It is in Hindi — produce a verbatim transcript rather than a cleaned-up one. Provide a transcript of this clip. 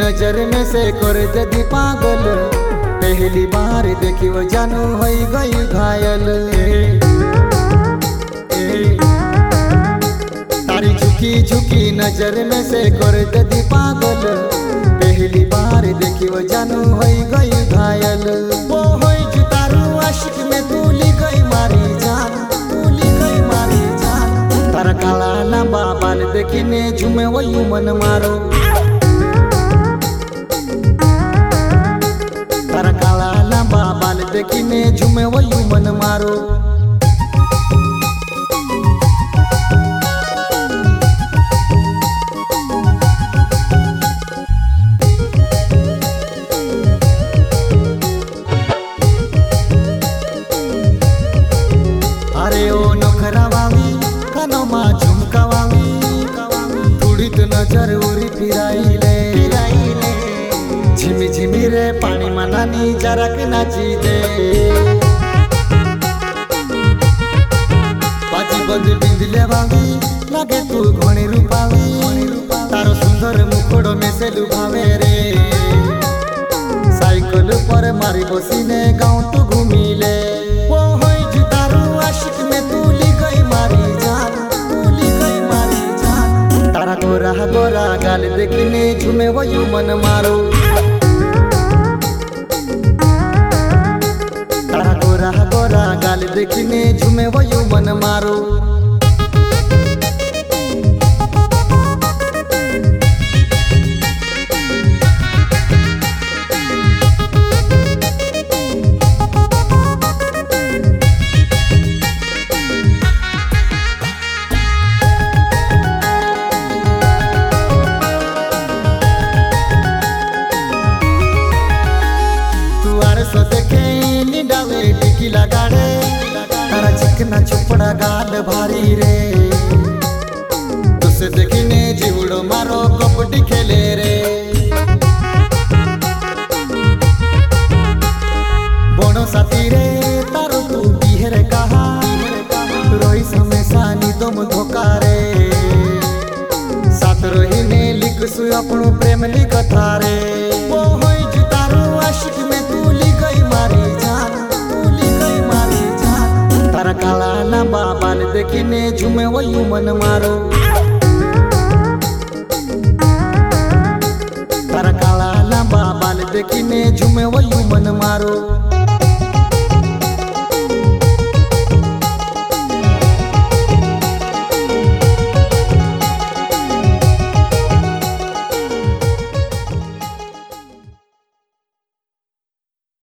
नजर में से कर जदी पागल, पहली बार देखी वो जानू हो गई घायल। तारी झुकी झुकी नजर में से कर जदी पागल, पहली बार देखी वो जानू हो गई घायल। वो होई जुतारू आशिक में तूली गई मारी जान, तूली गई मारी जान। तारा काला लंबा बाल देखिने झूमे वही मन मारो, तारा काला लंबा बाल देखिने झूमे वही मन मारो। अरे ओ नखरा वाली कानो मा झुमका वाली, थोड़ी तो नजर उरी फिराइले फिराइले। झिमी झिमी रे पानी मनानी जरा के नाची दे, बाजी बंद बिंदले वाली लगे तू घणी रूपाली। तारो सुंदर मुखड़ो में से लुभावे रे, साइकिल पर मारी बसीने गाँव तू घूमिले। वो होई जुतारू आशिक में तूली गई मारी जान, तूली गई मारी जान। तारा गोरा गोरा गाल देखिने झूमे वही मन मारो, तारा गोरा गोरा गाल देखिने झूमे वही मन मारो। सो देखे निडावे टिकी लगाड़े, तारा चिकना चुपड़ा गाल भारी रे। तुसे देखिने जीवड़ो मारो कबड्डी खेले रे। बोनो साथी रे तारो तू बिहर कहा, रोही समय सानी तुम धोखा रे। साथ रोहिने लिख सु अपनो प्रेम लिखता रे। वो होई जुतारू आशिक में तूली गई मारी जान, तूली गई मारी जान। तारा काला लंबा बाल देखिने झूमे वही मन मारो।